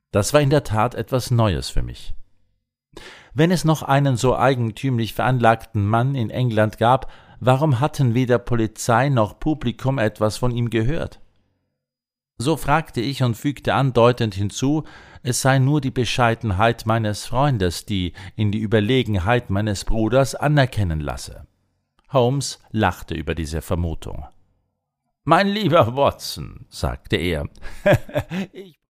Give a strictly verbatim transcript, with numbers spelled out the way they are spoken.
Das war in der Tat etwas Neues für mich. Wenn es noch einen so eigentümlich veranlagten Mann in England gab, warum hatten weder Polizei noch Publikum etwas von ihm gehört? So fragte ich und fügte andeutend hinzu, es sei nur die Bescheidenheit meines Freundes, die in die Überlegenheit meines Bruders anerkennen lasse. Holmes lachte über diese Vermutung. »Mein lieber Watson«, sagte er, »ich